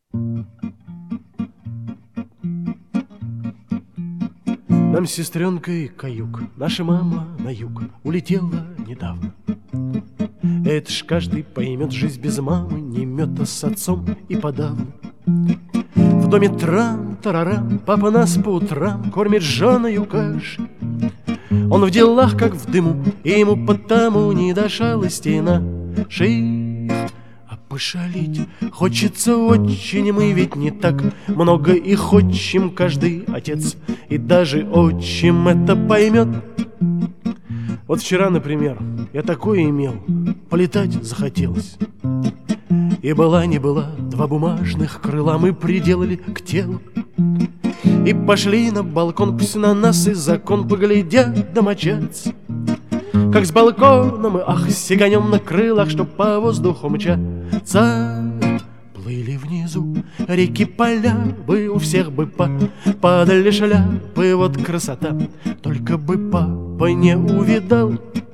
Нам с сестренкой каюк, наша мама на юг улетела недавно. Это ж каждый поймет, жизнь без мамы не мёта с отцом и подавно. В доме трам-тарарам, папа нас по утрам кормит жжёною кашей. Он в делах, как в дыму, и ему потому не до шалости нашей. А пошалить хочется очень, мы ведь не так много и хотим, каждый отец и даже отчим это поймет. Вот вчера, например, я такое имел, полетать захотелось. И была не была, два бумажных крыла мы приделали к телу. И пошли на балкон, пусть на нас и закон поглядят домочадцы. Как с балкона мы, ах, сиганем на крылах, чтоб по воздуху мчаться. Плыли внизу реки, поля, бы у всех бы падали шляпы, вот красота. Только бы папа не увидал.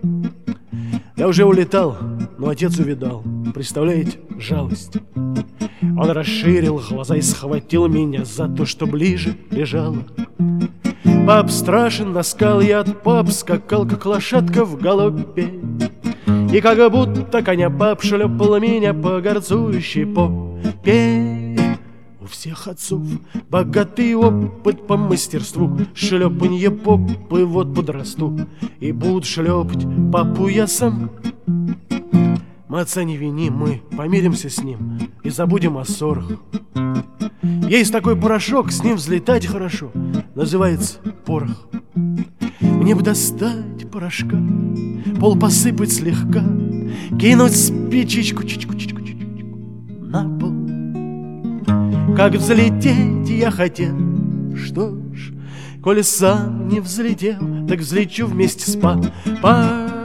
Я уже улетал, но отец увидал. Представляете, жалость. Он расширил глаза и схватил меня за то, что ближе лежало. Пап страшен, наскал я от пап, скакал, как лошадка в галопе. И как будто коня пап шлепал меня по горцующей попе. У всех отцов богатый опыт по мастерству шлепанье попы, вот подрасту и буду шлепать папу я сам. Мы отца не виним, мы помиримся с ним и забудем о ссорах. Есть такой порошок, с ним взлетать хорошо, называется порох. Мне бы достать порошка, пол посыпать слегка, кинуть спичечку чичку-чичку на пол. Как взлететь я хотел, что ж, коли сам не взлетел, так взлечу вместе с папой.